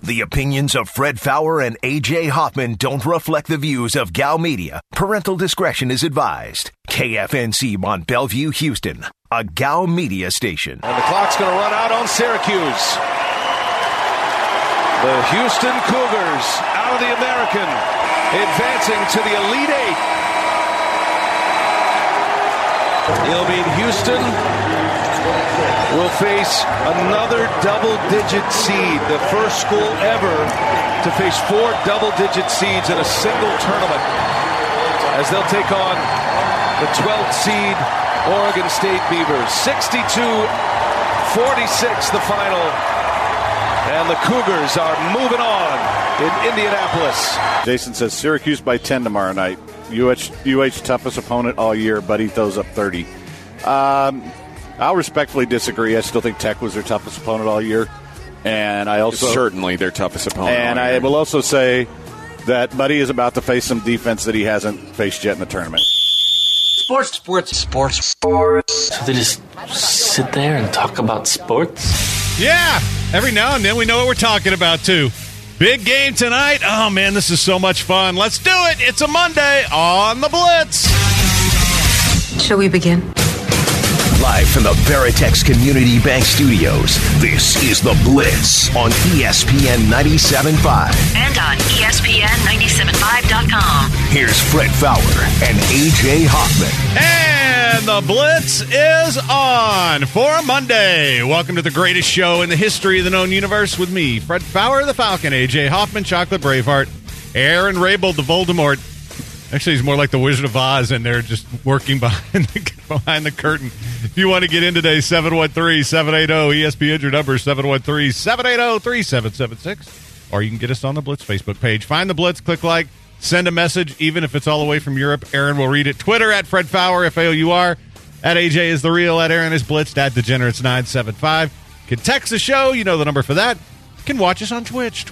The opinions of Fred Faour and A.J. Hoffman don't reflect the views of Gal Media. Parental discretion is advised. KFNC Mont Bellevue, Houston, a Gal Media station. And the clock's going to run out on Syracuse. The Houston Cougars out of the American, advancing to the Elite Eight. It'll mean Houston will face another double-digit seed, the first school ever to face 4 double-digit seeds in a single tournament, as they'll take on the 12th seed Oregon State Beavers. 62-46 the final, and the Cougars are moving on in Indianapolis. Jason says Syracuse by 10 tomorrow night. UH toughest opponent all year, but he throws up 30. I'll respectfully disagree. I still think Tech was their toughest opponent all year. And I also certainly their toughest opponent. And I will also say that Buddy is about to face some defense that he hasn't faced yet in the tournament. Sports. So they just sit there and talk about sports? Yeah. Every now and then we know what we're talking about, too. Big game tonight. Oh, man, this is so much fun. Let's do it. It's a Monday on the Blitz. Shall we begin? Live from the Veritex Community Bank Studios, this is The Blitz on ESPN 97.5. And on ESPN975.com. Here's Fred Faour and A.J. Hoffman. And The Blitz is on for a Monday. Welcome to the greatest show in the history of the known universe with me, Fred Faour, the Falcon, A.J. Hoffman, Chocolate Braveheart, Aaron Rabel, the Voldemort. Actually, he's more like the Wizard of Oz, and they're just working behind the curtain. If you want to get in today, 713-780-ESPN, your number, 713-780-3776. Or you can get us on the Blitz Facebook page. Find the Blitz, click like, send a message, even if it's all the way from Europe. Aaron will read it. Twitter, at Fred Faour, F-A-O-U-R. At AJ is the real, at Aaron is Blitzed, at Degenerates975. You can text the show, you know the number for that. You can watch us on Twitch,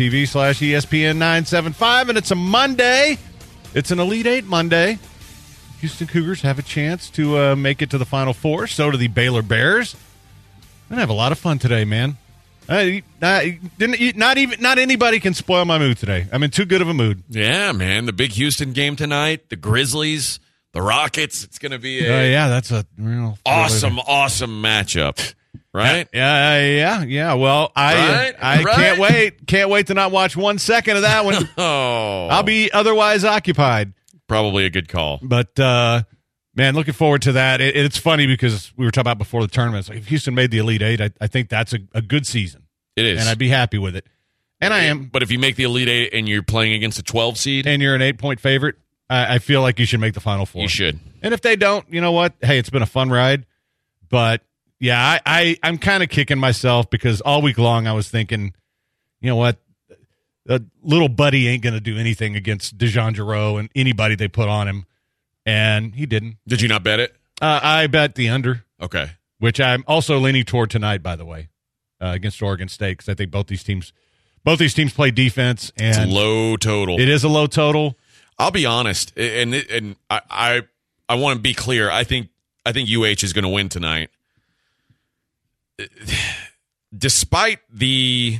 twitch.tv/ESPN975. And it's a Monday. It's an Elite Eight Monday. Houston Cougars have a chance to make it to the Final Four. So do the Baylor Bears. I'm gonna have a lot of fun today, man. Not anybody can spoil my mood today. I'm in too good of a mood. Yeah, man. The big Houston game tonight. The Grizzlies, the Rockets. It's gonna be that's a real awesome matchup. Right? Yeah. Well, I can't wait. Can't wait to not watch 1 second of that one. Oh. I'll be otherwise occupied. Probably a good call. But, man, looking forward to that. It's funny because we were talking about before the tournament. It's like if Houston made the Elite Eight, I think that's a good season. It is. And I'd be happy with it. And I am. But if you make the Elite Eight and you're playing against a 12 seed. And you're an 8-point favorite, I feel like you should make the Final Four. You should. And if they don't, you know what? Hey, it's been a fun ride. But, yeah, I'm kind of kicking myself because all week long I was thinking, you know what? Little Buddy ain't going to do anything against DeJon Jarreau and anybody they put on him. And he didn't. Did you not bet it? I bet the under. Okay. Which I'm also leaning toward tonight, by the way, against Oregon State, because I think both these teams play defense. And it's low total. It is a low total. I'll be honest, and I want to be clear. I think UH is going to win tonight. Despite the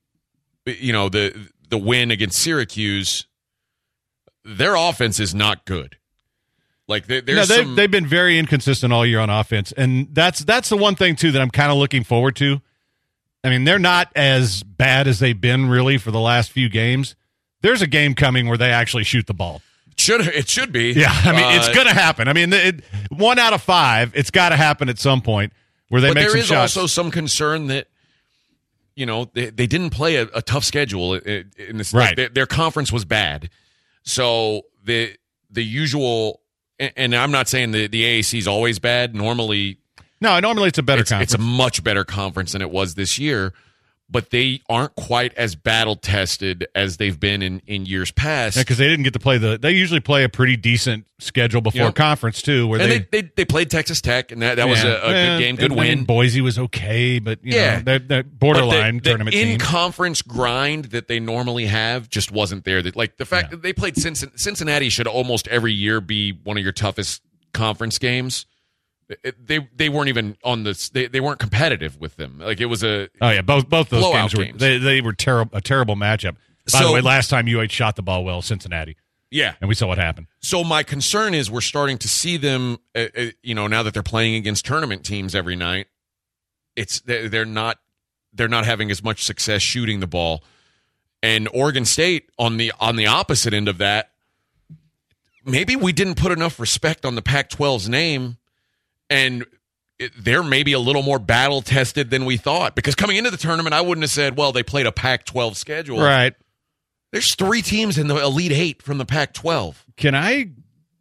win against Syracuse, their offense is not good. Like they've been very inconsistent all year on offense, and that's the one thing too that I'm kind of looking forward to. I mean, they're not as bad as they've been really for the last few games. There's a game coming where they actually shoot the ball. It should be. Yeah, I mean, it's going to happen. I mean, 1 out of 5, it's got to happen at some point where they make some shots. But there is also some concern that, they didn't play a tough schedule in this. Right. Like, their conference was bad. So the usual, and I'm not saying the AAC is always bad. Normally it's a better conference. It's a much better conference than it was this year. But they aren't quite as battle-tested as they've been in years past. Yeah, because they didn't get to play they usually play a pretty decent schedule before conference, too. Where they played Texas Tech, and that was a good game, good win. I mean, Boise was okay, but, they're borderline tournament team. The in-conference grind that they normally have just wasn't there. Like, the fact that they played Cincinnati should almost every year be one of your toughest conference games. They weren't even on this. They weren't competitive with them. Like it was a both those games were games. They were a terrible matchup. By the way, last time UH shot the ball well, Cincinnati. Yeah, and we saw what happened. So my concern is we're starting to see them. Now that they're playing against tournament teams every night, they're not having as much success shooting the ball. And Oregon State on the opposite end of that, maybe we didn't put enough respect on the Pac-12's name, and they're maybe a little more battle tested than we thought. Because coming into the tournament, I wouldn't have said, well, they played a Pac-12 schedule, right? There's 3 teams in the Elite 8 from the Pac-12. Can I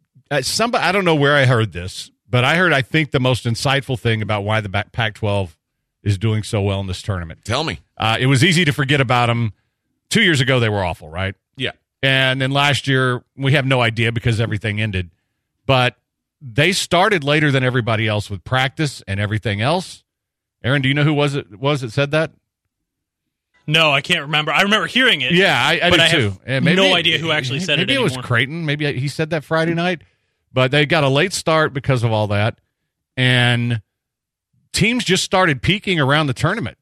I don't know where I heard this, but I think the most insightful thing about why the Pac-12 is doing so well in this tournament. Tell me. It was easy to forget about them. 2 years ago, they were awful, right? Yeah. And then last year, we have no idea because everything ended. But they started later than everybody else with practice and everything else. Aaron, do you know who was it said that? No, I can't remember. I remember hearing it. Yeah, I do too. Have no idea who actually said it anymore. Maybe it was Creighton. Maybe he said that Friday night. But they got a late start because of all that. And teams just started peaking around the tournament.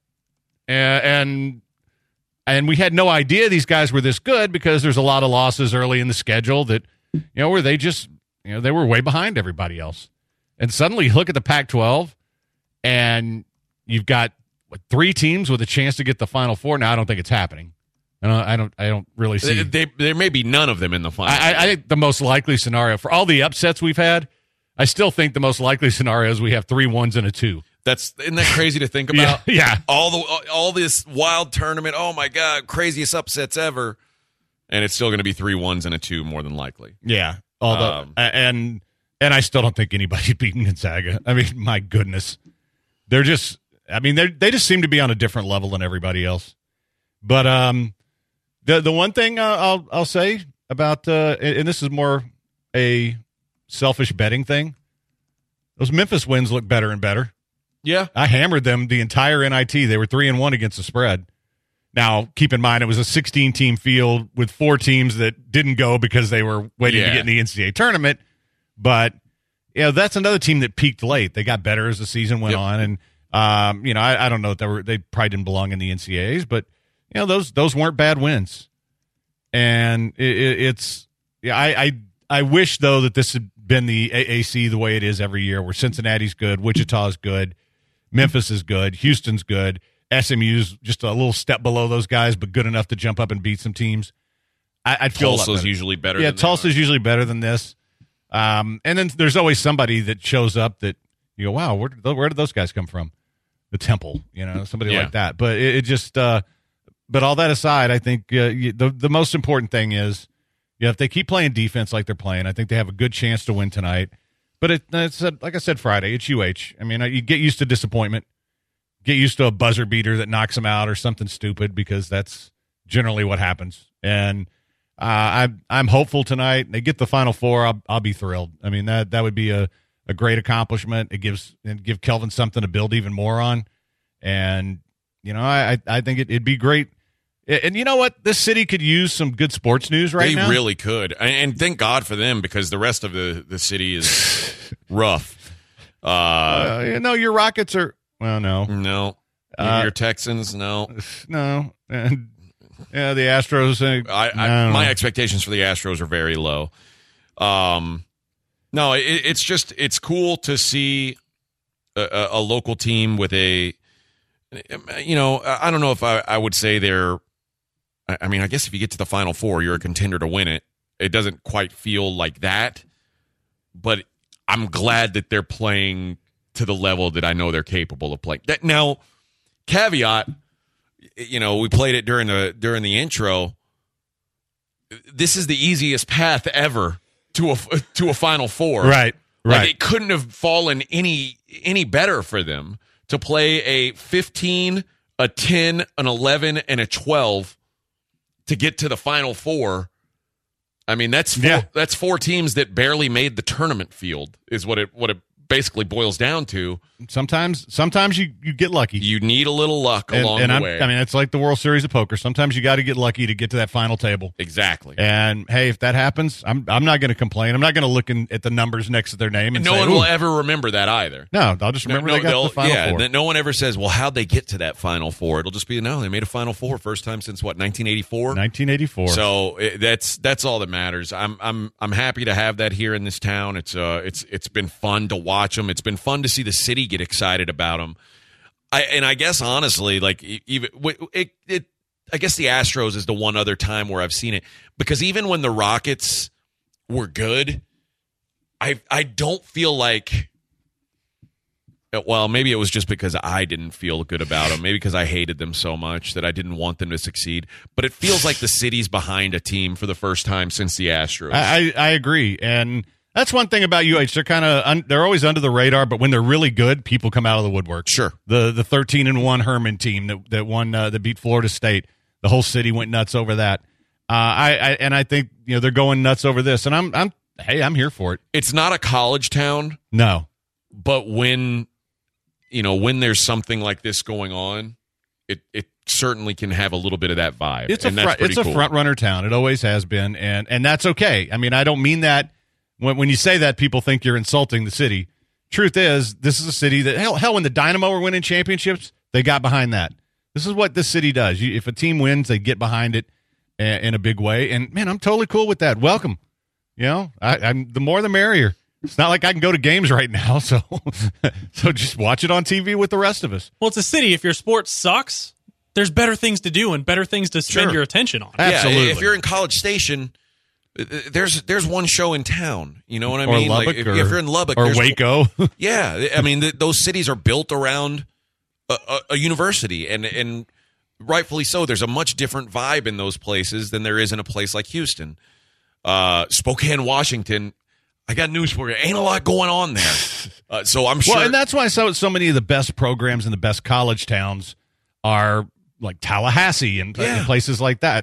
And we had no idea these guys were this good because there's a lot of losses early in the schedule that, where they just, they were way behind everybody else. And suddenly you look at the Pac-12 and you've got 3 teams with a chance to get the Final Four. Now, I don't think it's happening. I don't really see. There may be none of them in the final. I think the most likely scenario for all the upsets we've had, I still think the most likely scenario is we have 3 1s and a 2. Isn't that crazy to think about? Yeah. All this wild tournament. Oh my God, craziest upsets ever, and it's still going to be 3 1s and a 2 more than likely. Yeah. And I still don't think anybody's beating Gonzaga. I mean, my goodness, they're just. I mean, they just seem to be on a different level than everybody else. But the one thing I'll say about and this is more a selfish betting thing, those Memphis wins look better and better. Yeah, I hammered them the entire NIT. They were 3-1 against the spread. Now, keep in mind, it was a 16-team field with 4 teams that didn't go because they were waiting to get in the NCAA tournament. But that's another team that peaked late. They got better as the season went on, and I don't know if they probably didn't belong in the NCAAs, but those weren't bad wins. And I wish though that this had been the AAC the way it is every year, where Cincinnati's good, Wichita's good, Memphis is good, Houston's good, SMU's just a little step below those guys, but good enough to jump up and beat some teams. I'd feel Tulsa's usually better. Yeah, Tulsa's usually better than this. And then there's always somebody that shows up that you go, wow, where did those guys come from? The Temple, somebody like that. But it just, but all that aside, I think the most important thing is, if they keep playing defense like they're playing, I think they have a good chance to win tonight. But it's like I said Friday, it's UH. I mean, you get used to disappointment, get used to a buzzer beater that knocks them out or something stupid, because that's generally what happens. And I'm hopeful tonight. They get the Final Four, I'll be thrilled. I mean, that would be a great accomplishment. It give Kelvin something to build even more on. And, I think it'd be great. And you know what? This city could use some good sports news right now. They really could. And thank God for them, because the rest of the city is rough. Your Rockets are, well, no. No. Your Texans, no. No. And, the Astros. My expectations for the Astros are very low. No, it's cool to see a local team with I don't know if I would say they're, I mean, I guess if you get to the Final Four, you're a contender to win it. It doesn't quite feel like that, but I'm glad that they're playing to the level that I know they're capable of playing. Now, caveat, we played it during the intro. This is the easiest path ever to a Final Four. Right. Like, it couldn't have fallen any better for them to play a 15, a 10, an 11, and a 12 to get to the Final Four. I mean, that's 4 teams that barely made the tournament field, is what it basically boils down to. Sometimes you get lucky. You need a little luck along the way. I mean, it's like the World Series of poker. Sometimes you got to get lucky to get to that final table. Exactly. And hey, if that happens, I'm not going to complain. I'm not going to look at the numbers next to their name and no say, one will ever remember that either. No, I'll just remember they got to the Final Four. No one ever says, well, how'd they get to that Final Four? It'll just be, no, they made a Final Four first time since what, 1984? 1984. So that's all that matters. I'm happy to have that here in this town. It's been fun to watch them. It's been fun to see the city get excited about them. I guess honestly, like even I guess the Astros is the one other time where I've seen it, because even when the Rockets were good, I don't feel like. Well, maybe it was just because I didn't feel good about them. Maybe because I hated them so much that I didn't want them to succeed. But it feels like the city's behind a team for the first time since the Astros. I agree, and that's one thing about UH. They're kind of they're always under the radar, but when they're really good, people come out of the woodwork. Sure. The 13-1 Herman team that won that beat Florida State. The whole city went nuts over that. I think they're going nuts over this, and I'm here for it. It's not a college town. No. But when there's something like this going on, it certainly can have a little bit of that vibe. It's a front runner town. It always has been, and that's okay. I mean, I don't mean that when you say that, people think you're insulting the city. Truth is, this is a city that hell when the Dynamo were winning championships, they got behind that. This is what this city does. If a team wins, they get behind it in a big way. And man, I'm totally cool with that. Welcome. I'm the more the merrier. It's not like I can go to games right now, so just watch it on TV with the rest of us. Well, it's a city. If your sport sucks, there's better things to do and better things to spend your attention on. Absolutely. Yeah, if you're in College Station, there's one show in town. You know what I mean? Lubbock, if you're in Lubbock or Waco. Yeah, I mean those cities are built around a university, and rightfully so. There's a much different vibe in those places than there is in a place like Houston. Spokane, Washington, I got news for you. Ain't a lot going on there. So I'm sure. Well, and that's why so many of the best programs in the best college towns are like Tallahassee and places like that.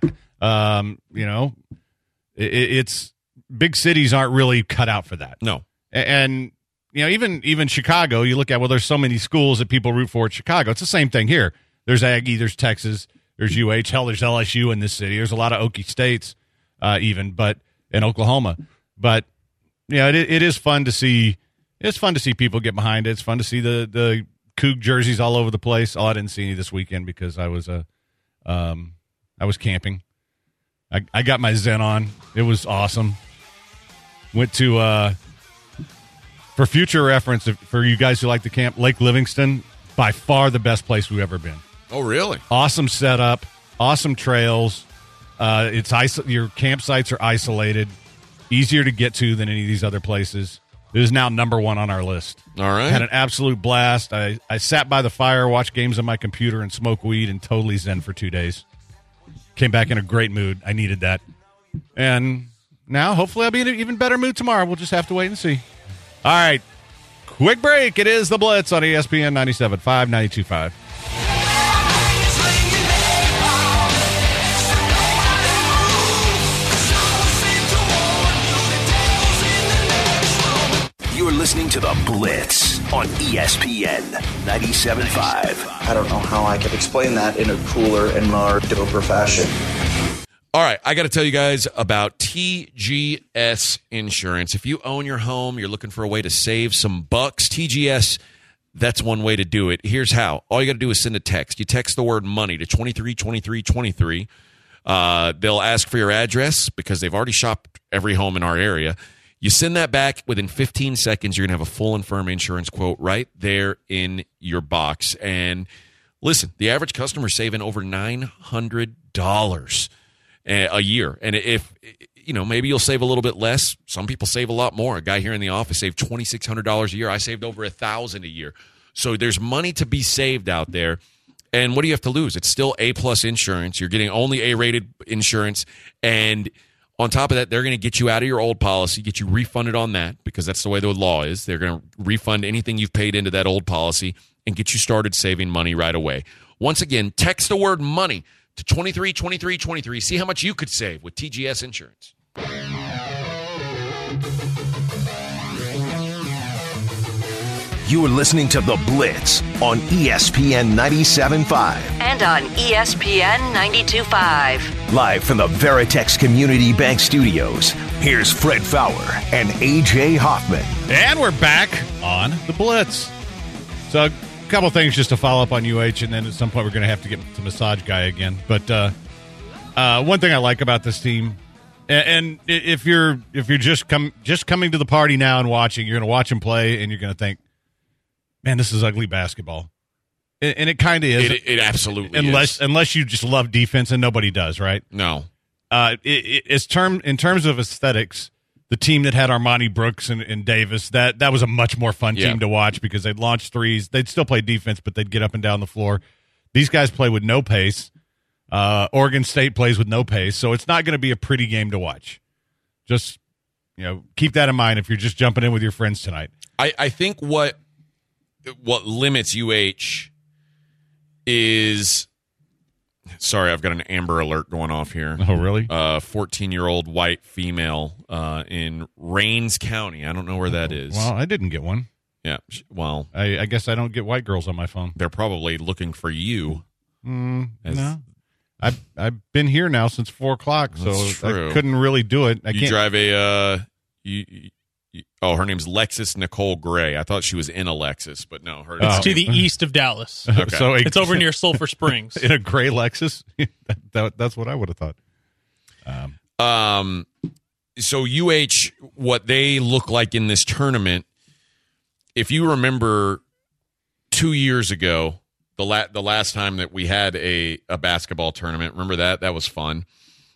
It's big cities aren't really cut out for that. No. And even Chicago, you look at, there's so many schools that people root for at Chicago. It's the same thing here. There's Aggie, there's Texas, there's UH, hell, there's LSU in this city. There's a lot of Okie States but in Oklahoma. But it is fun to see. It's fun to see people get behind it. It's fun to see the Coug jerseys all over the place. I didn't see any this weekend because I was camping. I got my Zen on. It was awesome. Went to for future reference, for you guys who like to camp, Lake Livingston, by far the best place we've ever been. Oh, really? Awesome setup, awesome trails. Your campsites are isolated, easier to get to than any of these other places. It is now number one on our list. All right. Had an absolute blast. I sat by the fire, watched games on my computer, and smoked weed and totally zen for 2 days. Came back in a great mood. I needed that. And now, hopefully, I'll be in an even better mood tomorrow. We'll just have to wait and see. All right. Quick break. It is The Blitz on ESPN 97.5, 92.5. You're listening to The Blitz on ESPN 97.5. I don't know how I could explain that in a cooler and more doper fashion. All right, I got to tell you guys about TGS Insurance. If you own your home, you're looking for a way to save some bucks, TGS, that's one way to do it. Here's how. All you got to do is send a text. You text the word money to 232323. They'll ask for your address because they've already shopped every home in our area. You send that back. Within 15 seconds, you're going to have a full and firm insurance quote right there in your box. And listen, the average customer is saving over $900 a year. And if, maybe you'll save a little bit less. Some people save a lot more. A guy here in the office saved $2,600 a year. I saved over $1,000 a year. So there's money to be saved out there. And what do you have to lose? It's still A-plus insurance. You're getting only A-rated insurance. And on top of that, they're going to get you out of your old policy, get you refunded on that, because that's the way the law is. They're going to refund anything you've paid into that old policy and get you started saving money right away. Once again, text the word money to 232323. See how much you could save with TGS Insurance. You're listening to The Blitz on ESPN 97.5. And on ESPN 92.5. Live from the Veritex Community Bank Studios, here's Fred Faour and A.J. Hoffman. And we're back on The Blitz. So a couple things just to follow up on UH, and then at some point we're going to have to get to Massage Guy again. But one thing I like about this team, and if you're just coming to the party now and watching, you're going to watch them play, and you're going to think, man, this is ugly basketball. And it kind of is. It absolutely is. Unless you just love defense, and nobody does, right? No. In terms of aesthetics, the team that had Armani Brooks and Davis, that was a much more fun team to watch because they'd launch threes. They'd still play defense, but they'd get up and down the floor. These guys play with no pace. Oregon State plays with no pace, so it's not going to be a pretty game to watch. Just keep that in mind if you're just jumping in with your friends tonight. I think what limits UH is, sorry, I've got an Amber Alert going off here. Oh, really? 14-year-old white female in Rains County. I don't know where that is. Well, I didn't get one. Yeah, well, I guess I don't get white girls on my phone. They're probably looking for you. No. I've been here now since 4 o'clock, so true. I couldn't really do it. You drive a her name's Lexus Nicole Gray. I thought she was in a Lexus, but no. It's to the east of Dallas. Okay. So it's over near Sulphur Springs. In a gray Lexus? That's what I would have thought. So UH, what they look like in this tournament, if you remember 2 years ago, the last time that we had a basketball tournament, remember that? That was fun.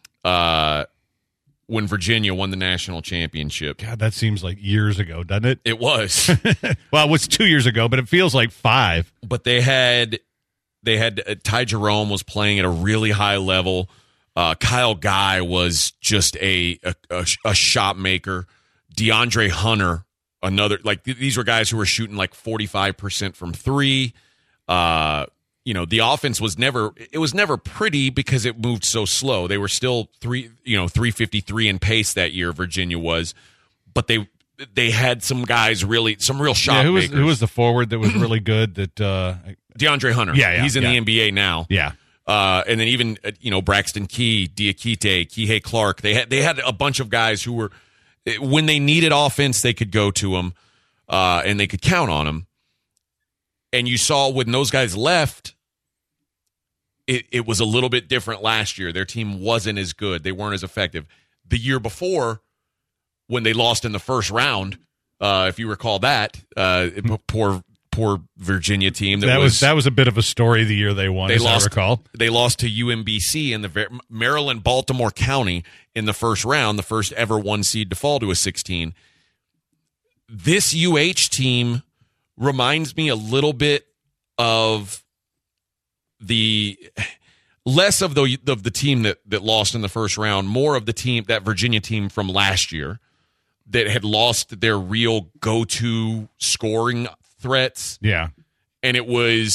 When Virginia won the national championship. God, that seems like years ago, doesn't it? It was. Well, it was 2 years ago, but it feels like 5. But they had Ty Jerome was playing at a really high level. Kyle Guy was just a shot maker. DeAndre Hunter, another, like these were guys who were shooting like 45% from three. The offense was never pretty because it moved so slow. They were still 353 in pace that year, Virginia was, but they had some guys some real shot makers. Who was the forward that was really good? That DeAndre Hunter. Yeah, he's in the NBA now. Yeah. And then even Braxton Key, Diakite, Kihei Clark. They had a bunch of guys who were, when they needed offense, they could go to them, and they could count on them. And you saw when those guys left, it was a little bit different last year. Their team wasn't as good. They weren't as effective. The year before, when they lost in the first round, if you recall that, poor Virginia team. That was a bit of a story the year they won, I recall. They lost to UMBC in the Maryland-Baltimore County in the first round, the first ever 1 seed to fall to a 16. This UH team reminds me a little bit of less of the team that lost in the first round, more of the team, that Virginia team from last year that had lost their real go-to scoring threats. Yeah. And it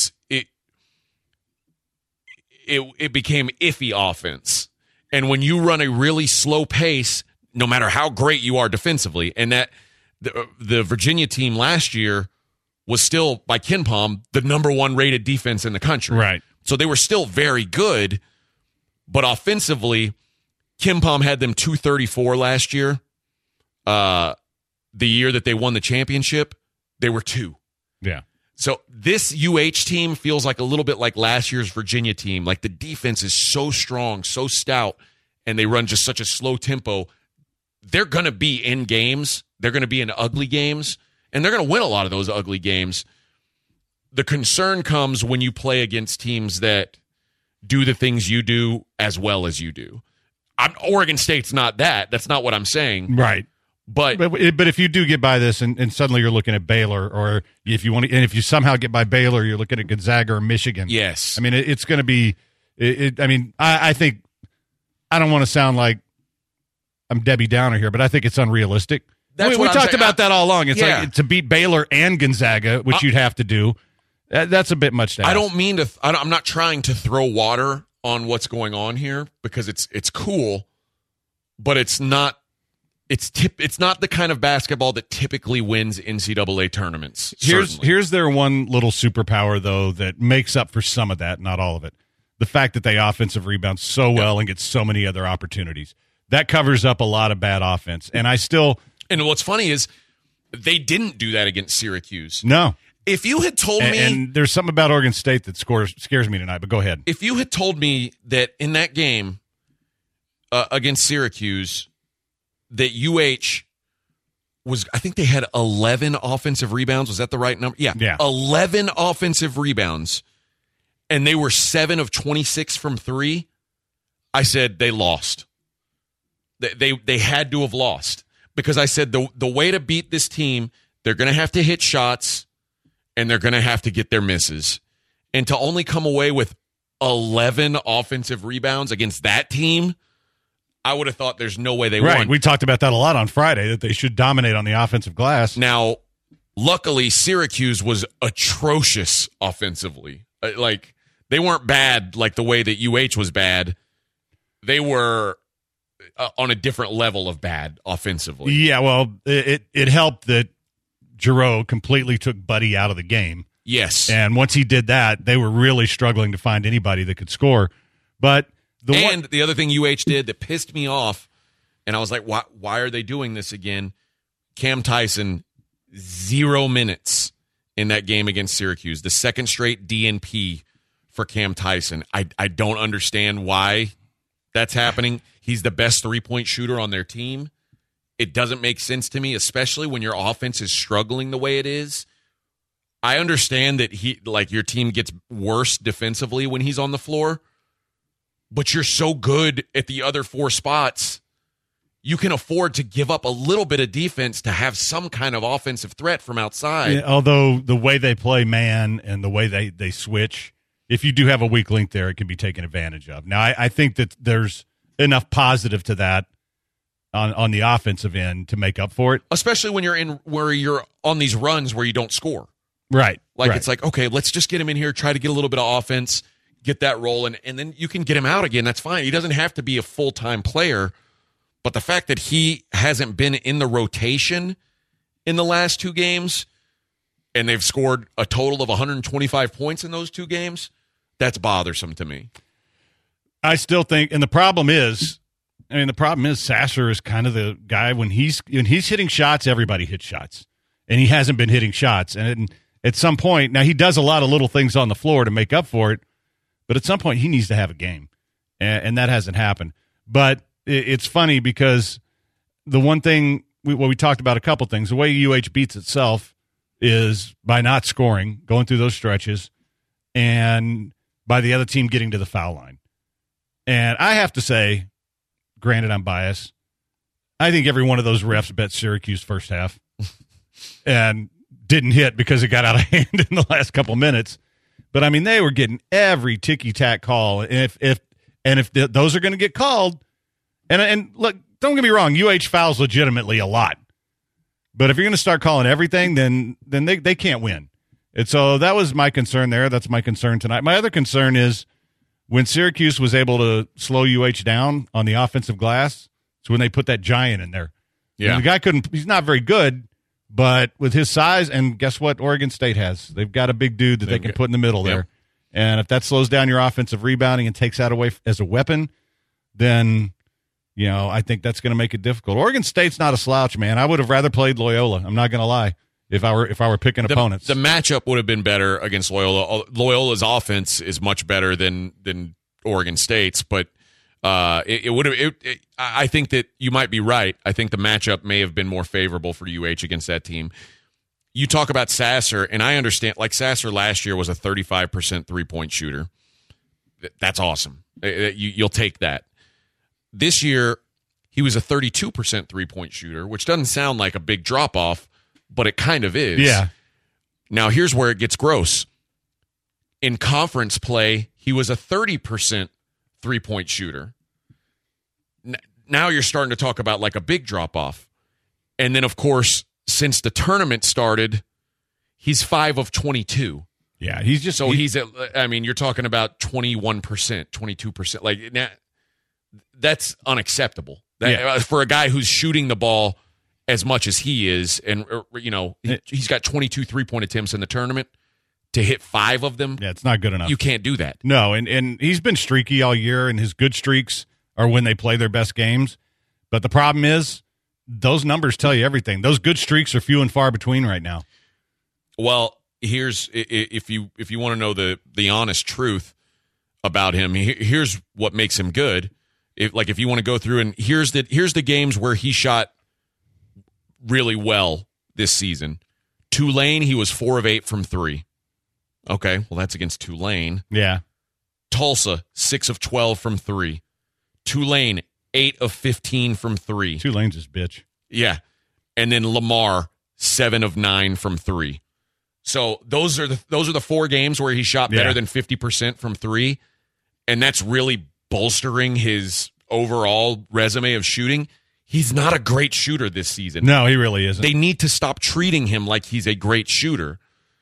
became iffy offense. And when you run a really slow pace, no matter how great you are defensively, and that the Virginia team last year was still, by KenPom, the number 1 rated defense in the country. Right. So they were still very good, but offensively, KenPom had them 234 last year. The year that they won the championship, they were 2. Yeah. So this UH team feels like a little bit like last year's Virginia team. Like the defense is so strong, so stout, and they run just such a slow tempo. They're going to be in games. They're going to be in ugly games. And they're going to win a lot of those ugly games. The concern comes when you play against teams that do the things you do as well as you do. Oregon State's not that. That's not what I'm saying. Right. But if you do get by this and suddenly you're looking at Baylor, or if you somehow get by Baylor, you're looking at Gonzaga or Michigan. Yes. I mean, it's going to be I think, I don't want to sound like I'm Debbie Downer here, but I think it's unrealistic. We talked about that all along. It's like to beat Baylor and Gonzaga, which you'd have to do. That's a bit much to ask. I don't mean to. I'm not trying to throw water on what's going on here because it's cool, but it's not it's not the kind of basketball that typically wins NCAA tournaments. Here's their one little superpower, though, that makes up for some of that, not all of it. The fact that they offensive rebound so well and get so many other opportunities. That covers up a lot of bad offense. And what's funny is they didn't do that against Syracuse. No. If you had told me... And there's something about Oregon State that scares me tonight, but go ahead. If you had told me that in that game against Syracuse, that UH was... I think they had 11 offensive rebounds. Was that the right number? Yeah. 11 offensive rebounds, and they were 7 of 26 from 3. I said they lost. They had to have lost. Because I said the way to beat this team, they're going to have to hit shots, and they're going to have to get their misses. And to only come away with 11 offensive rebounds against that team, I would have thought there's no way they won. We talked about that a lot on Friday, that they should dominate on the offensive glass. Now, luckily, Syracuse was atrocious offensively. Like, they weren't bad like the way that UH was bad. They were on a different level of bad offensively. Yeah, well, it helped that Giroux completely took Buddy out of the game. Yes. And once he did that, they were really struggling to find anybody that could score. But the other thing UH did that pissed me off, and I was like, why are they doing this again? Cam Tyson, 0 minutes in that game against Syracuse. The second straight DNP for Cam Tyson. I don't understand why that's happening. He's the best three-point shooter on their team. It doesn't make sense to me, especially when your offense is struggling the way it is. I understand that your team gets worse defensively when he's on the floor, but you're so good at the other 4 spots, you can afford to give up a little bit of defense to have some kind of offensive threat from outside. Yeah, although the way they play man and the way they switch, if you do have a weak link there, it can be taken advantage of. Now, I think that there's enough positive to that on the offensive end to make up for it. Especially when you're on these runs where you don't score. Right. It's like, okay, let's just get him in here, try to get a little bit of offense, get that rolling, and then you can get him out again. That's fine. He doesn't have to be a full-time player, but the fact that he hasn't been in the rotation in the last 2 games, and they've scored a total of 125 points in those 2 games, that's bothersome to me. I still think, and the problem is Sasser is kind of the guy when he's hitting shots, everybody hits shots, and he hasn't been hitting shots. And at some point, now he does a lot of little things on the floor to make up for it, but at some point he needs to have a game, and that hasn't happened. But it's funny because the one thing we talked about a couple things. The way UH beats itself is by not scoring, going through those stretches, and by the other team getting to the foul line. And I have to say, granted I'm biased, I think every one of those refs bet Syracuse first half and didn't hit because it got out of hand in the last couple minutes. But, I mean, they were getting every ticky-tack call. And if those are going to get called, and look, don't get me wrong, UH fouls legitimately a lot. But if you're going to start calling everything, then they can't win. And so that was my concern there. That's my concern tonight. My other concern is when Syracuse was able to slow UH down on the offensive glass, it's when they put that giant in there. Yeah. And the guy he's not very good, but with his size, and guess what Oregon State has? They've got a big dude that they can put in the middle there. And if that slows down your offensive rebounding and takes that away as a weapon, then, I think that's going to make it difficult. Oregon State's not a slouch, man. I would have rather played Loyola. I'm not going to lie. If I were picking opponents, the matchup would have been better against Loyola. Loyola's offense is much better than Oregon State's, but it would have. I think that you might be right. I think the matchup may have been more favorable for UH against that team. You talk about Sasser, and I understand. Like Sasser last year was a 35% 3-point shooter. That's awesome. You'll take that. This year he was a 32% 3-point shooter, which doesn't sound like a big drop off. But it kind of is. Yeah. Now, here's where it gets gross. In conference play, he was a 30% 3-point shooter. Now you're starting to talk about like a big drop-off. And then, of course, since the tournament started, he's 5 of 22. Yeah, he's just... you're talking about 21%, 22%. Like, now, that's unacceptable. For a guy who's shooting the ball as much as he is, and he's got 22 3-point attempts in the tournament, to hit 5 of them. Yeah, it's not good enough. You can't do that. No, and he's been streaky all year, and his good streaks are when they play their best games. But the problem is, those numbers tell you everything. Those good streaks are few and far between right now. Well, here's if you want to know the honest truth about him, here's what makes him good. If you want to go through and here's the games where he shot really well this season. Tulane, he was 4 of 8 from 3. Okay, well, that's against Tulane. Yeah. Tulsa, 6 of 12 from 3. Tulane, 8 of 15 from 3. Tulane's his bitch. Yeah. And then Lamar, 7 of 9 from 3. So those are the 4 games where he shot better than 50% from 3, and that's really bolstering his overall resume of shooting. He's not a great shooter this season. No, he really isn't. They need to stop treating him like he's a great shooter.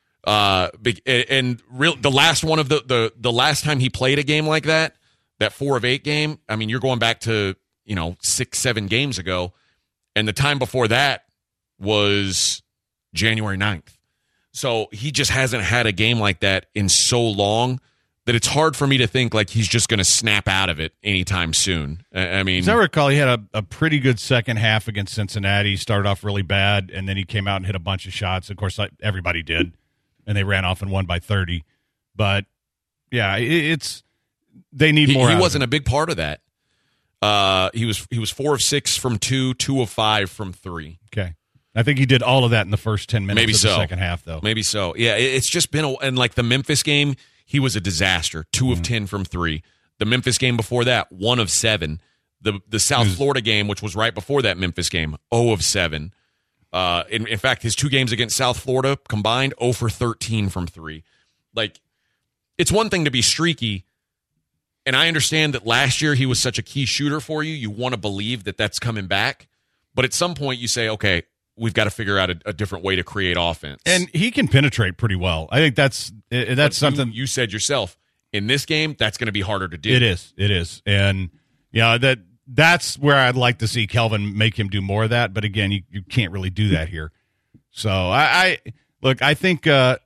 The last one of the last time he played a game like that 4 of 8 game, I mean, you're going back to 6-7 games ago, and the time before that was January 9th. So he just hasn't had a game like that in so long that it's hard for me to think like he's just going to snap out of it anytime soon. I mean, as I recall, he had a pretty good second half against Cincinnati. He started off really bad, and then he came out and hit a bunch of shots. Of course, like everybody did, and they ran off and won by 30. But yeah, they need more. He wasn't a big part of that. He was 4 of 6 from 2, 2 of 5 from 3. Okay. I think he did all of that in the first 10 minutes of the second half, though. Maybe so. Yeah, it's just been and like the Memphis game, he was a disaster. 2 of 10 from 3. The Memphis game before that, 1 of 7. The South Florida game, which was right before that Memphis game, 0 of 7. In fact, his 2 games against South Florida combined, 0 for 13 from 3. Like, it's one thing to be streaky, and I understand that last year he was such a key shooter for you. You want to believe that that's coming back, but at some point you say, okay, we've got to figure out a different way to create offense. And he can penetrate pretty well. I think that's something you said yourself. In this game, that's going to be harder to do. It is. And that's where I'd like to see Kelvin make him do more of that. But again, you can't really do that here. So I think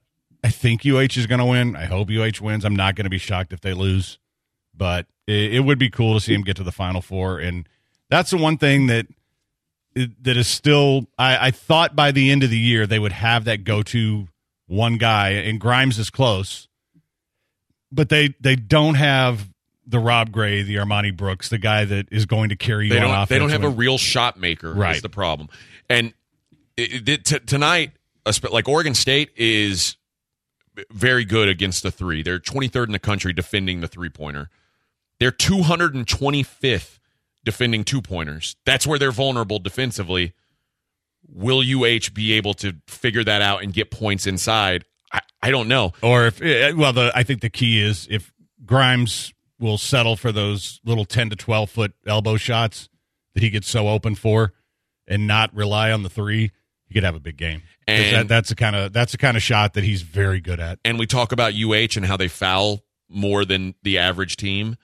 UH is going to win. I hope UH wins. I'm not going to be shocked if they lose, but it would be cool to see him get to the Final Four. And that's the one thing that is still, I thought by the end of the year they would have that go-to one guy, and Grimes is close, but they don't have the Rob Gray, the Armani Brooks, the guy that is going to carry you on offense. They don't have a real shot maker, right? Is the problem. And tonight, like Oregon State is very good against the 3. They're 23rd in the country defending the 3-pointer. They're 225th defending 2-pointers. That's where they're vulnerable defensively. Will UH be able to figure that out and get points inside? I don't know. Or I think the key is if Grimes will settle for those little 10 to 12 foot elbow shots that he gets so open for, and not rely on the 3, he could have a big game. And that's the kind of shot that he's very good at. And we talk about UH and how they foul more than the average team.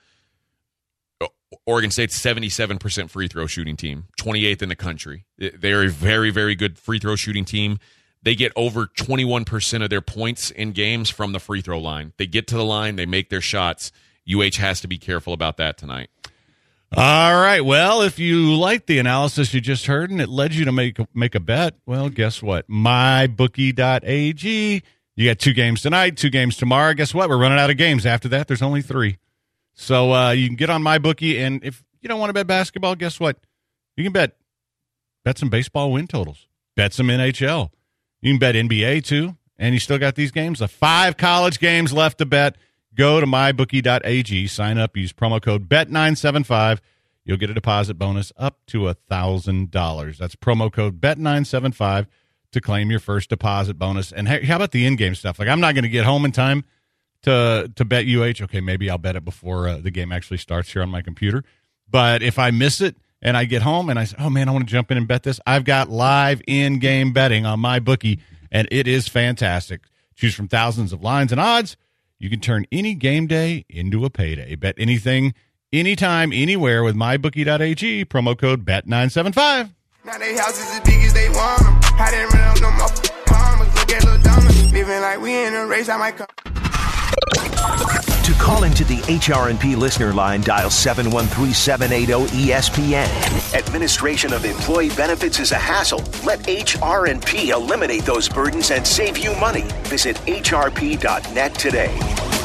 Oregon State's 77% free throw shooting team, 28th in the country. They're a very, very good free throw shooting team. They get over 21% of their points in games from the free throw line. They get to the line, they make their shots. UH has to be careful about that tonight. All right. Well, if you like the analysis you just heard and it led you to make a bet, well, guess what? MyBookie.ag. You got 2 games tonight, 2 games tomorrow. Guess what? We're running out of games. After that, there's only 3. So you can get on MyBookie, and if you don't want to bet basketball, guess what? You can bet some baseball win totals. Bet some NHL. You can bet NBA, too, and you still got these games. 5 college games left to bet. Go to mybookie.ag, sign up, use promo code BET975. You'll get a deposit bonus up to $1,000. That's promo code BET975 to claim your first deposit bonus. And how about the in-game stuff? Like, I'm not going to get home in time to bet UH. Okay, maybe I'll bet it before the game actually starts here on my computer. But if I miss it and I get home and I say, oh, man, I want to jump in and bet this, I've got live in-game betting on MyBookie, and it is fantastic. Choose from thousands of lines and odds. You can turn any game day into a payday. Bet anything anytime, anywhere with mybookie.ag, promo code BET975. Now they houses as big as they want them. How they run up no more farmers. Look at Lil Dummy. Living like we in a race, I might come. To call into the HRNP listener line, dial 713-780-ESPN. Administration of employee benefits is a hassle. Let HRNP eliminate those burdens and save you money. Visit hrp.net today.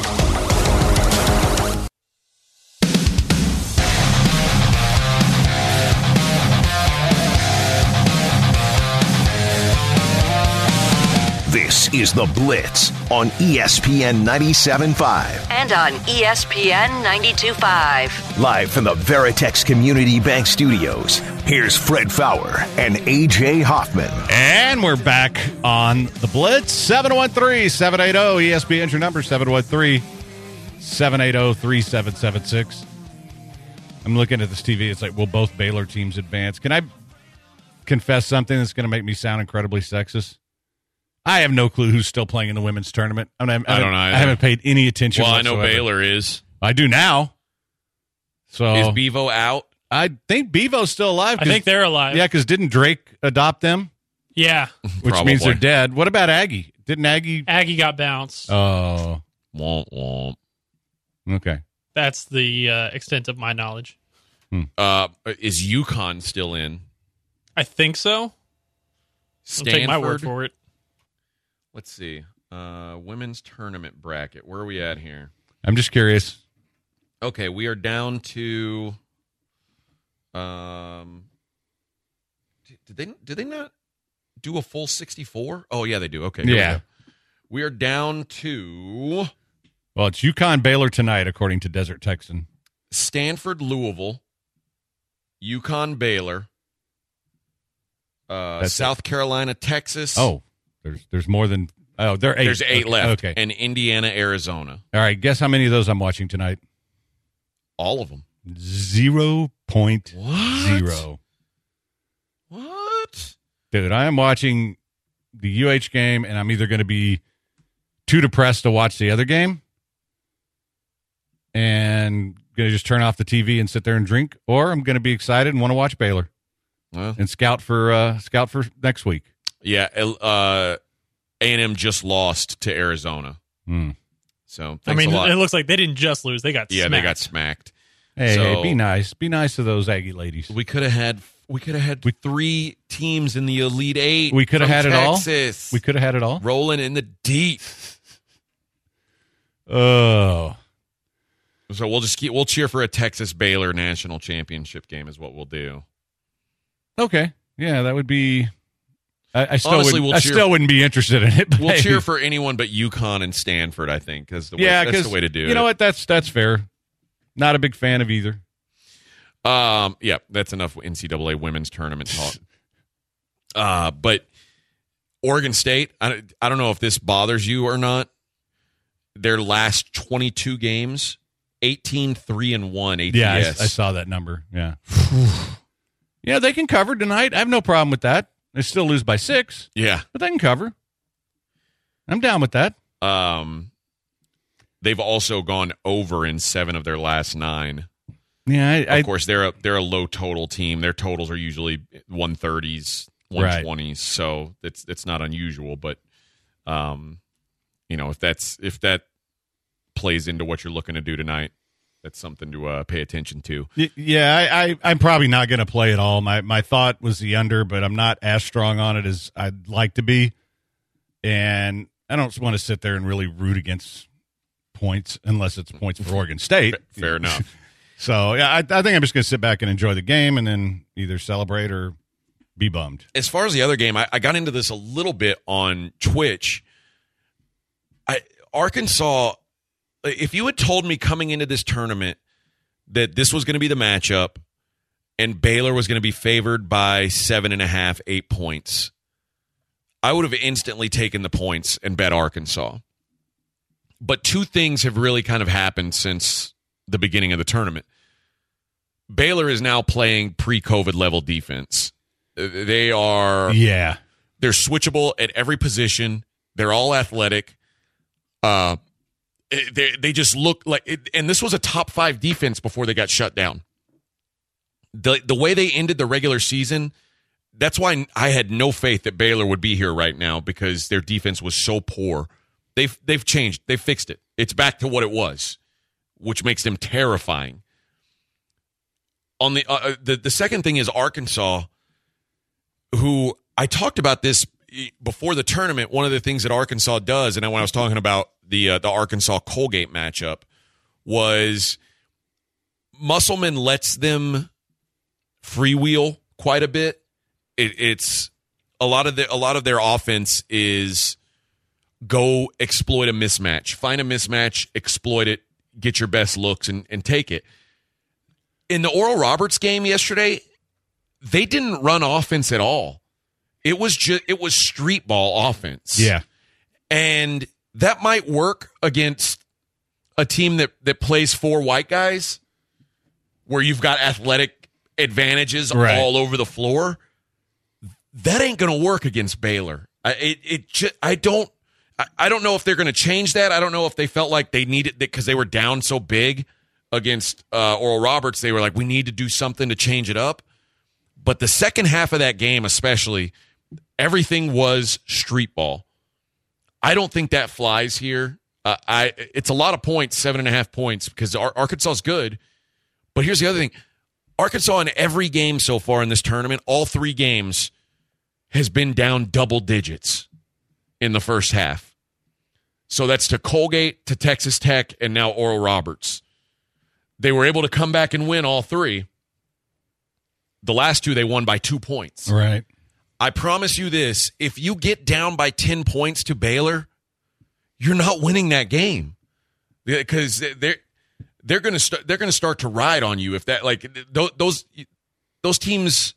This is The Blitz on ESPN 97.5. And on ESPN 92.5. Live from the Veritex Community Bank Studios, here's Fred Faour and A.J. Hoffman. And we're back on The Blitz. 713-780-ESPN, your number, 713-780-3776. I'm looking at this TV. It's like, will both Baylor teams advance? Can I confess something that's going to make me sound incredibly sexist? I have no clue who's still playing in the women's tournament. I don't either. I haven't paid any attention whatsoever. I know Baylor is. I do now. So is Bevo out? I think Bevo's still alive. I think they're alive. Yeah, because didn't Drake adopt them? Yeah. Which means they're dead. What about Aggie? Didn't Aggie? Aggie got bounced. Oh. Womp womp. Okay. That's the extent of my knowledge. Is UConn still in? I think so. Stanford? I'll take my word for it. Let's see. Women's tournament bracket. Where are we at here? I'm just curious. Okay, we are down to. Did they not do a full 64? Oh yeah, they do. Okay. Yeah. We are down to. Well, it's UConn Baylor tonight, according to Desert Texan. Stanford Louisville, UConn Baylor, South Carolina Texas. Oh. There's more than there are 8. There's 8 left. Okay. And Indiana, Arizona. All right, guess how many of those I'm watching tonight? All of them. 0.0. What? Dude, I am watching the UH game, and I'm either going to be too depressed to watch the other game and going to just turn off the TV and sit there and drink, or I'm going to be excited and want to watch Baylor and scout for next week. Yeah, A&M just lost to Arizona. So I mean, a lot. It looks like they didn't just lose; they got smacked. They got smacked. Hey, be nice. Be nice to those Aggie ladies. We could have had 3 teams in the Elite 8. We could have had Texas. it all. We could have had it all. Rolling in the deep. Oh. So we'll cheer for a Texas Baylor national championship game is what we'll do. Okay. Yeah, that would be. I still wouldn't be interested in it. We'll cheer for anyone but UConn and Stanford, I think, that's the way to do it. You know what? That's fair. Not a big fan of either. Yeah, that's enough NCAA women's tournament talk. But Oregon State, I don't know if this bothers you or not. Their last 22 games, 18-3-1 ATS. Yeah, I saw that number. Yeah. Yeah, they can cover tonight. I have no problem with that. They still lose by 6. Yeah. But they can cover. I'm down with that. They've also gone over in 7 of their last 9. Yeah, of course they're a low total team. Their totals are usually 130s, 120s, right. So it's not unusual. But if that plays into what you're looking to do tonight, that's something to pay attention to. Yeah, I'm probably not going to play at all. My thought was the under, but I'm not as strong on it as I'd like to be. And I don't want to sit there and really root against points unless it's points for Oregon State. Fair enough. So, yeah, I think I'm just going to sit back and enjoy the game and then either celebrate or be bummed. As far as the other game, I got into this a little bit on Twitch. Arkansas, if you had told me coming into this tournament that this was going to be the matchup and Baylor was going to be favored by 7.5, 8 points, I would have instantly taken the points and bet Arkansas. But 2 things have really kind of happened since the beginning of the tournament. Baylor is now playing pre-COVID level defense. They're switchable at every position. They're all athletic. They just look like it, and this was a top 5 defense before they got shut down. The way they ended the regular season, that's why I had no faith that Baylor would be here right now, because their defense was so poor. They've changed. They've fixed it. It's back to what it was, which makes them terrifying. On the second thing is Arkansas, who I talked about this before the tournament. One of the things that Arkansas does, and when I was talking about the Arkansas Colgate matchup, was Musselman lets them freewheel quite a bit. It's a lot of their offense is go exploit a mismatch, find a mismatch, exploit it, get your best looks, and take it. In the Oral Roberts game yesterday, they didn't run offense at all. It was street ball offense. Yeah. And that might work against a team that plays 4 white guys, where you've got athletic advantages all over the floor. That ain't going to work against Baylor. I don't know if they're going to change that. I don't know if they felt like they needed it because they were down so big against Oral Roberts. They were like, we need to do something to change it up. But the second half of that game, especially, everything was street ball. I don't think that flies here. It's a lot of points, 7.5 points, because Arkansas is good. But here's the other thing. Arkansas in every game so far in this tournament, all 3 games, has been down double digits in the first half. So that's to Colgate, to Texas Tech, and now Oral Roberts. They were able to come back and win all 3. The last 2, they won by 2 points. Right. I promise you this, if you get down by 10 points to Baylor, you're not winning that game. Because they're going to start to ride on you if that, like, those teams.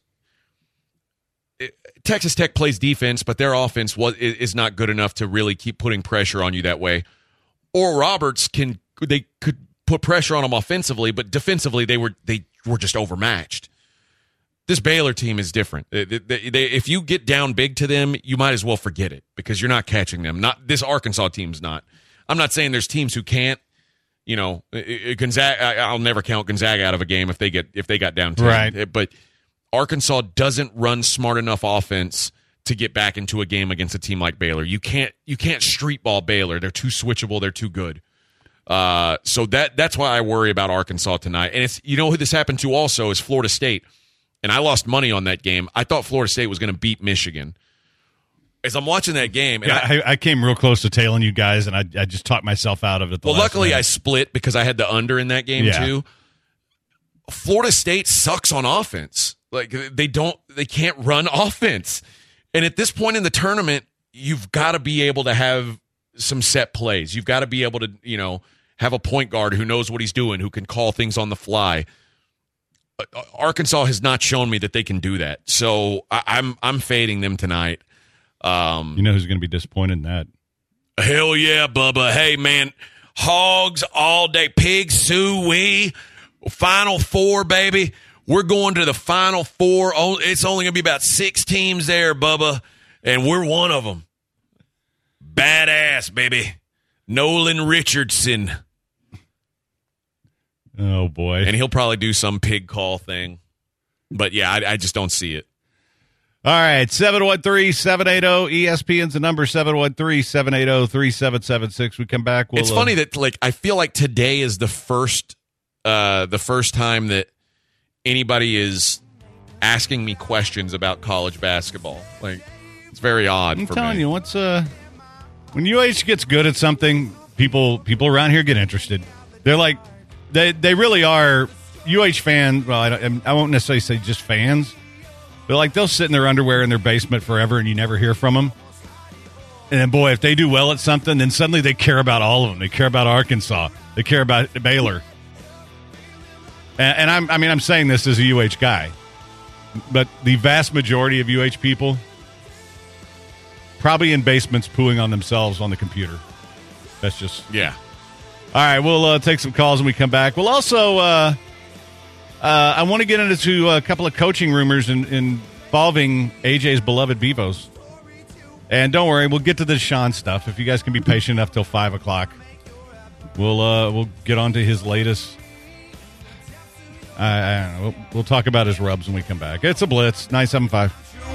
Texas Tech plays defense, but their offense is not good enough to really keep putting pressure on you that way. Oral Roberts could put pressure on them offensively, but defensively they were just overmatched. This Baylor team is different. If you get down big to them, you might as well forget it, because you're not catching them. Not this Arkansas team's not. I'm not saying there's teams who can't. You know, Gonzaga. I'll never count Gonzaga out of a game if they got down 10. Right. But Arkansas doesn't run smart enough offense to get back into a game against a team like Baylor. You can't street ball Baylor. They're too switchable. They're too good. So that's why I worry about Arkansas tonight. And it's, you know who this happened to also is Florida State. And I lost money on that game. I thought Florida State was going to beat Michigan. As I'm watching that game, and I came real close to tailing you guys, and I just talked myself out of it. Luckily minute. I split because I had the under in that game too. Florida State sucks on offense. Like they can't run offense. And at this point in the tournament, you've got to be able to have some set plays. You've got to be able to, have a point guard who knows what he's doing, who can call things on the fly. Arkansas has not shown me that they can do that. So I'm fading them tonight. You know who's going to be disappointed in that? Hell yeah, Bubba. Hey, man, Hogs all day. Pig Sooie. Final 4, baby. We're going to the Final 4. It's only going to be about 6 teams there, Bubba, and we're one of them. Badass, baby. Nolan Richardson. Oh, boy. And he'll probably do some pig call thing. But, yeah, I just don't see it. All right, 713-780 ESPN's the number, 713-780-3776. We come back. It's funny that I feel like today is the first time that anybody is asking me questions about college basketball. Like, it's very odd. I'm telling you, when UH gets good at something, people around here get interested. They're like, they really are UH fans. Well, I won't necessarily say just fans. But, they'll sit in their underwear in their basement forever and you never hear from them. And then, boy, if they do well at something, then suddenly they care about all of them. They care about Arkansas. They care about Baylor. And I'm saying this as a UH guy. But the vast majority of UH people probably in basements pooing on themselves on the computer. That's just... Yeah. All right, we'll take some calls when we come back. We'll also... I want to get into a couple of coaching rumors involving AJ's beloved Vivos. And don't worry, we'll get to the Sean stuff if you guys can be patient enough till 5 o'clock. We'll get on to his latest. I don't know. We'll talk about his rubs when we come back. It's a Blitz, 975.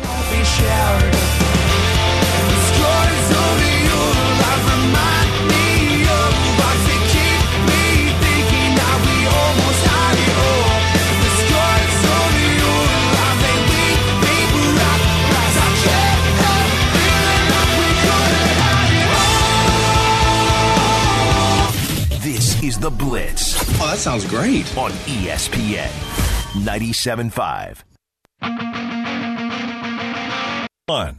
This is The Blitz. Oh, that sounds great. On ESPN 97.5. Fun.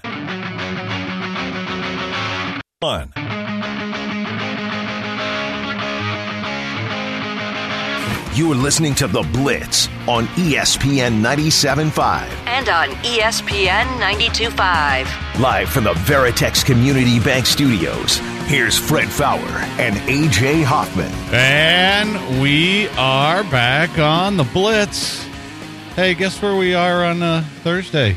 You are listening to The Blitz on ESPN 97.5. And on ESPN 92.5. Live from the Veritex Community Bank Studios, here's Fred Faour and A.J. Hoffman. And we are back on The Blitz. Hey, guess where we are on Thursday?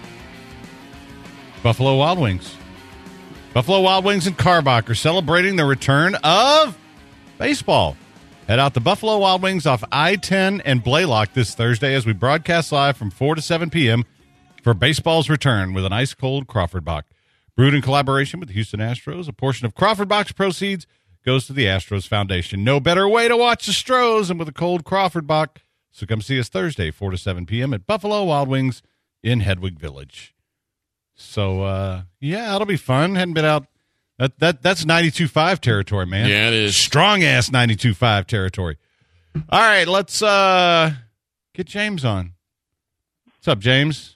Buffalo Wild Wings. Buffalo Wild Wings and Karbach are celebrating the return of baseball. Head out to Buffalo Wild Wings off I-10 and Blaylock this Thursday as we broadcast live from 4 to 7 p.m. for baseball's return with an ice-cold Crawford Bock. Brewed in collaboration with the Houston Astros, a portion of Crawford Bock's proceeds goes to the Astros Foundation. No better way to watch the Stros than with a cold Crawford Bock. So come see us Thursday, 4 to 7 p.m. at Buffalo Wild Wings in Hedwig Village. So, yeah, it'll be fun. Hadn't been out. That's 92.5 territory, man. Yeah, it is. Strong-ass 92.5 territory. All right, let's get James on. What's up, James?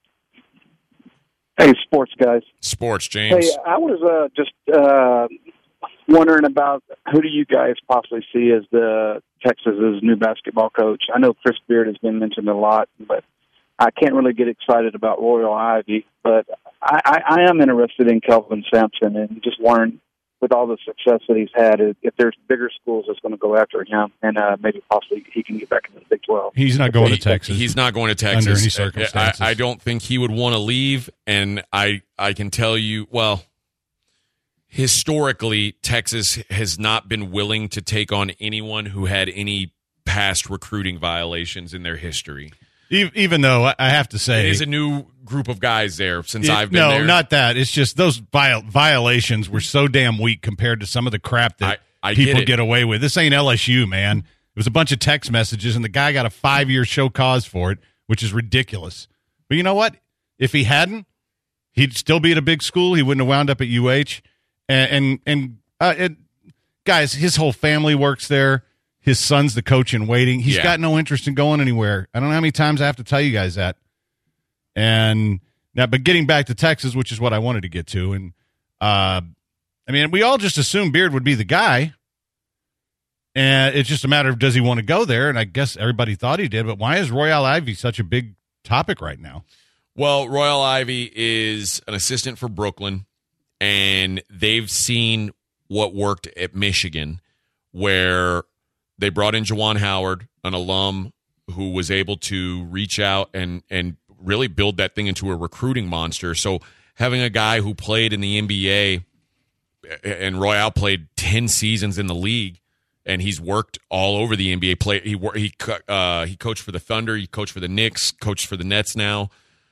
Hey, sports guys. Sports, James. Hey, I was just wondering about who do you guys possibly see as the Texas's new basketball coach? I know Chris Beard has been mentioned a lot, but I can't really get excited about Royal Ivy. But I am interested in Kelvin Sampson and just wondering, with all the success that he's had, if there's bigger schools that's going to go after him and maybe possibly he can get back into the Big 12. He's not going to Texas. He's not going to Texas. Under any circumstances. I don't think he would want to leave, and I can tell you, well, historically, Texas has not been willing to take on anyone who had any past recruiting violations in their history. Even though I have to say, there's a new group of guys there since I've been there. No, not that. It's just those violations were so damn weak compared to some of the crap that people get away with. This ain't LSU, man. It was a bunch of text messages, and the guy got a 5-year show cause for it, which is ridiculous. But you know what? If he hadn't, he'd still be at a big school. He wouldn't have wound up at UH. Guys, his whole family works there. His son's the coach in waiting. He's got no interest in going anywhere. I don't know how many times I have to tell you guys that. And now, but getting back to Texas, which is what I wanted to get to, and I mean, we all just assumed Beard would be the guy, and it's just a matter of does he want to go there? And I guess everybody thought he did. But why is Royal Ivy such a big topic right now? Well, Royal Ivy is an assistant for Brooklyn, and they've seen what worked at Michigan, where they brought in Juwan Howard, an alum who was able to reach out and really build that thing into a recruiting monster. So having a guy who played in the NBA, and Royale played 10 seasons in the league, and he's worked all over the NBA. He coached for the Thunder, he coached for the Knicks, coached for the Nets now.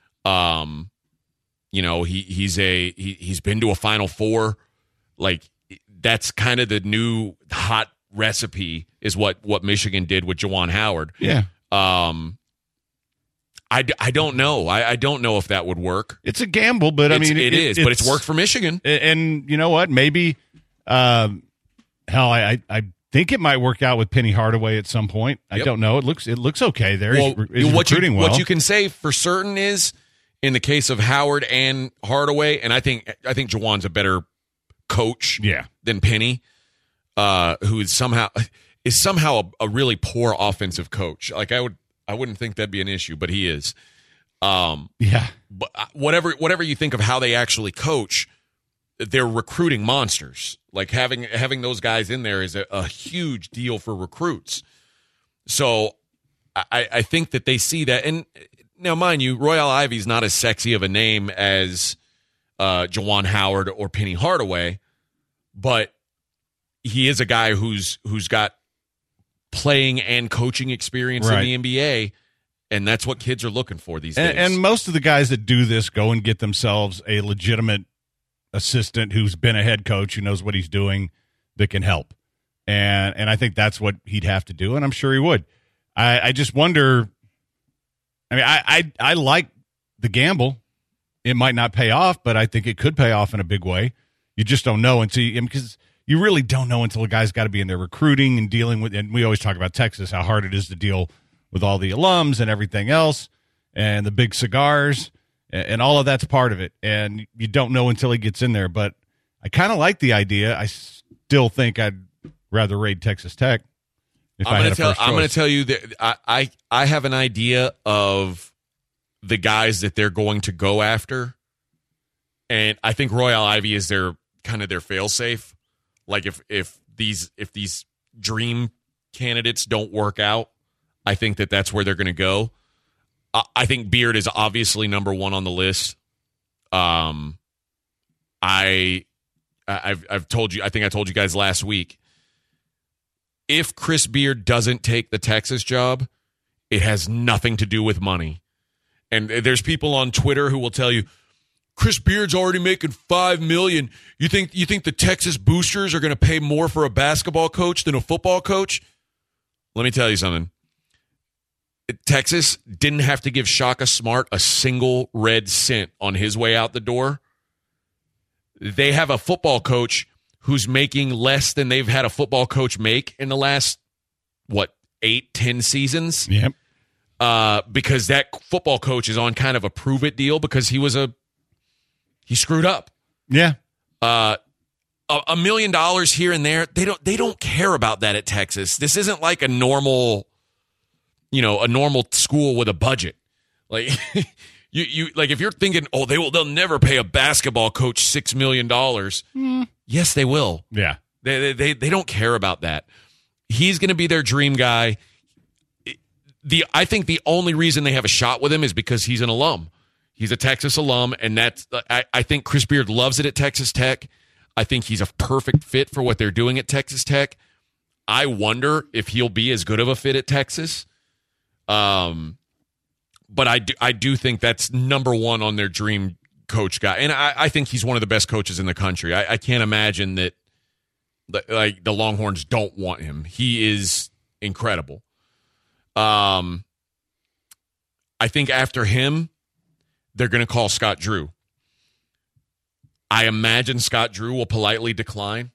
He's been to a Final Four. Like, that's kind of the new hot recipe is what Michigan did with Juwan Howard. Yeah. I don't know. I don't know if that would work. It's a gamble, but I mean, it is. But it's worked for Michigan. And you know what? Maybe, I think it might work out with Penny Hardaway at some point. I don't know. It looks okay there. Well, he's recruiting well. What you can say for certain is, in the case of Howard and Hardaway, and I think Juwan's a better coach than Penny. Who is somehow a really poor offensive coach. Like I wouldn't think that'd be an issue, but he is. But whatever you think of how they actually coach, they're recruiting monsters. Like having those guys in there is a huge deal for recruits. So I think that they see that. And now, mind you, Royal Ivy's not as sexy of a name as Juwan Howard or Penny Hardaway, but he is a guy who's got playing and coaching experience right. in the NBA, and that's what kids are looking for these days. And most of the guys that do this go and get themselves a legitimate assistant who's been a head coach, who knows what he's doing, that can help. And I think that's what he'd have to do, and I'm sure he would. I just wonder. I mean, I like the gamble. It might not pay off, but I think it could pay off in a big way. You just don't know because you really don't know until a guy's got to be in there recruiting and dealing with. And we always talk about Texas, how hard it is to deal with all the alums and everything else, and the big cigars, and all of that's part of it. And you don't know until he gets in there. But I kind of like the idea. I still think I'd rather raid Texas Tech. I'm going to tell you that I have an idea of the guys that they're going to go after, and I think Royal Ivy is their kind of their fail-safe. Like if these dream candidates don't work out, I think that's where they're going to go. I think Beard is obviously number one on the list. I've told you. I think I told you guys last week. If Chris Beard doesn't take the Texas job, it has nothing to do with money. And there's people on Twitter who will tell you, Chris Beard's already making $5 million. You think the Texas boosters are going to pay more for a basketball coach than a football coach? Let me tell you something. Texas didn't have to give Shaka Smart a single red cent on his way out the door. They have a football coach who's making less than they've had a football coach make in the last, 8-10 seasons? Yep. Because that football coach is on kind of a prove-it deal because he screwed up. Yeah. $1 million here and there, they don't care about that at Texas. This isn't like a normal school with a budget. Like you like if you're thinking, they'll never pay a basketball coach $6 million. Yes, they will. Yeah. They don't care about that. He's going to be their dream guy. I think the only reason they have a shot with him is because he's an alum. He's a Texas alum, and I think Chris Beard loves it at Texas Tech. I think he's a perfect fit for what they're doing at Texas Tech. I wonder if he'll be as good of a fit at Texas. But I do think that's number one on their dream coach guy. And I think he's one of the best coaches in the country. I can't imagine that the Longhorns don't want him. He is incredible. I think after him, they're going to call Scott Drew. I imagine Scott Drew will politely decline.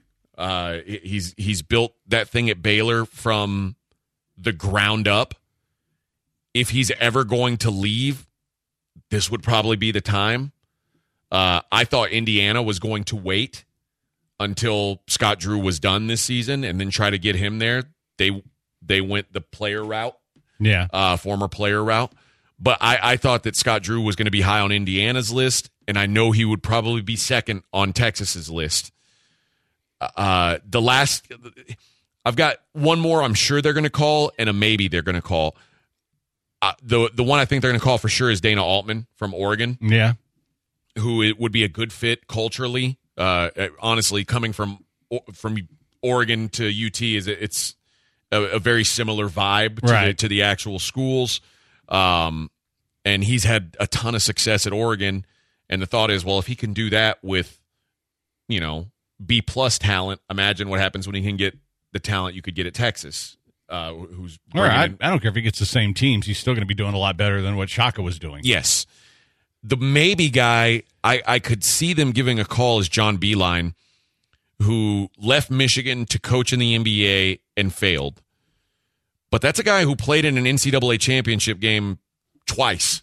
He's built that thing at Baylor from the ground up. If he's ever going to leave, this would probably be the time. I thought Indiana was going to wait until Scott Drew was done this season and then try to get him there. They went the player route, former player route. But I thought that Scott Drew was going to be high on Indiana's list, and I know he would probably be second on Texas's list. I've got one more I'm sure they're going to call, and a maybe they're going to call. The one I think they're going to call for sure is Dana Altman from Oregon. Yeah. Who it would be a good fit culturally. Honestly, coming from Oregon to UT, it's a very similar vibe to the actual schools. And he's had a ton of success at Oregon. And the thought is, well, if he can do that with, B+ talent, imagine what happens when he can get the talent you could get at Texas. Who's I don't care if he gets the same teams. He's still going to be doing a lot better than what Shaka was doing. Yes. The maybe guy I could see them giving a call is John Beilein, who left Michigan to coach in the NBA and failed. But that's a guy who played in an NCAA championship game twice.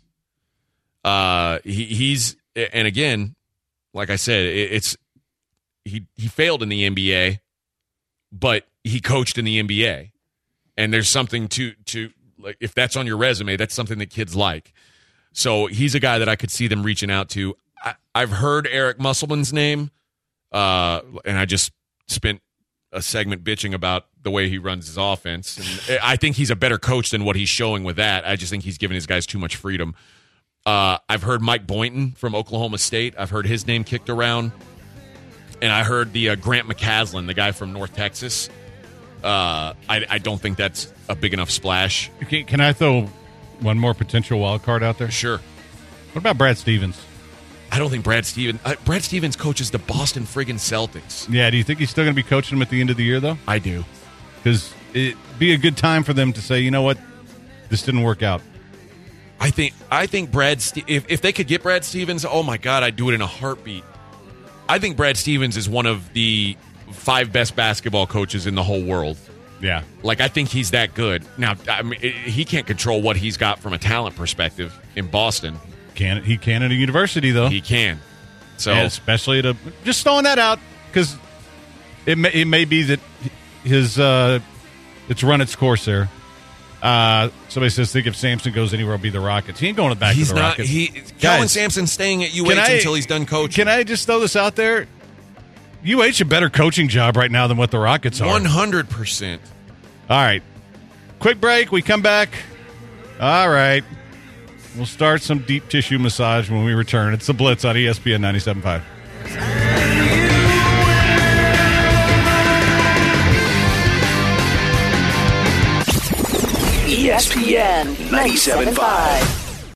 He's and again, like I said, he failed in the NBA, but he coached in the NBA. And there's something to like if that's on your resume, that's something that kids like. So he's a guy that I could see them reaching out to. I've heard Eric Musselman's name, and I just spent a segment bitching about the way he runs his offense. And I think he's a better coach than what he's showing with that. I just think he's giving his guys too much freedom. I've heard Mike Boynton from Oklahoma State. I've heard his name kicked around. And I heard the Grant McCaslin, the guy from North Texas. I don't think that's a big enough splash. Can I throw one more potential wild card out there? Sure. What about Brad Stevens? I don't think Brad Stevens coaches the Boston friggin' Celtics. Yeah, do you think he's still going to be coaching them at the end of the year, though? I do. Because it'd be a good time for them to say, you know what, this didn't work out. I think if they could get Brad Stevens, oh my God, I'd do it in a heartbeat. I think Brad Stevens is one of the 5 best basketball coaches in the whole world. Yeah. Like, I think he's that good. Now, I mean, he can't control what he's got from a talent perspective in Boston. He can at a university, though. He can. So, and especially just throwing that out, because it may be that it's run its course there. Somebody says, think if Sampson goes anywhere, it'll be the Rockets. He ain't going back to the Rockets. Kelvin Sampson's staying at UH until he's done coaching. Can I just throw this out there? UH a better coaching job right now than what the Rockets are. 100%. All right. Quick break. We come back. All right. We'll start some deep tissue massage when we return. It's The Blitz on ESPN 97.5. ESPN 97.5.